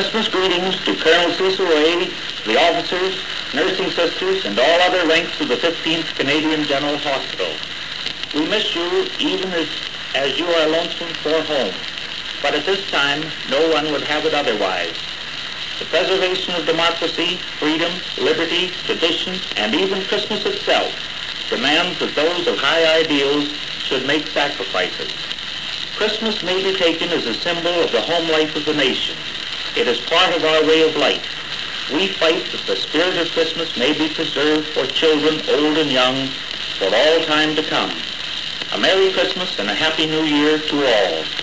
Christmas greetings to Colonel Cecil Ray, the officers, nursing sisters, and all other ranks of the 15th Canadian General Hospital. We miss you even as you are lonesome for home, but at this time, no one would have it otherwise. The preservation of democracy, freedom, liberty, tradition, and even Christmas itself demands that those of high ideals should make sacrifices. Christmas may be taken as a symbol of the home life of the nation. It is part of our way of life. We fight that the spirit of Christmas may be preserved for children, old and young, for all time to come. A Merry Christmas and a Happy New Year to all.